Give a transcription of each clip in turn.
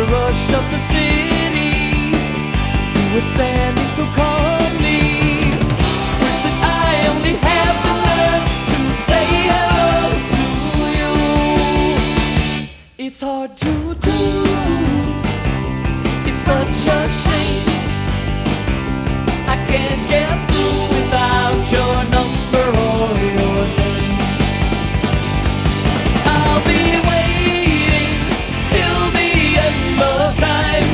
the rush of the city, you were standing so calmly. Wish that I only had the nerve to say hello to you. It's hard to do, it's such a shame. I can't get through without your number or your name. I'll be waiting till the end of time,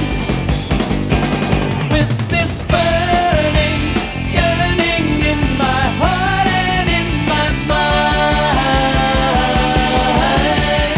with this burning yearning in my heart and in my mind.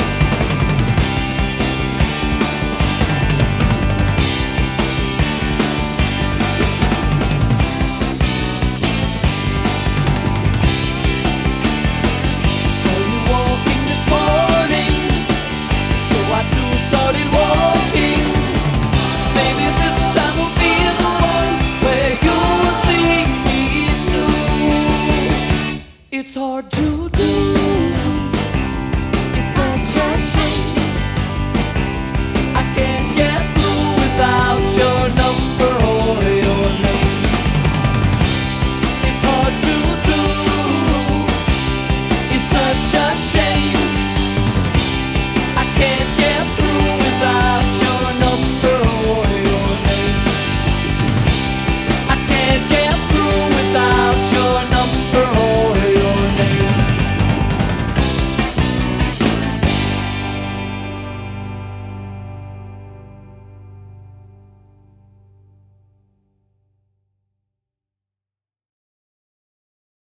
Saw you walking this morning, so I too started walking. Maybe this time will be the one where you will see me too. It's hard to do,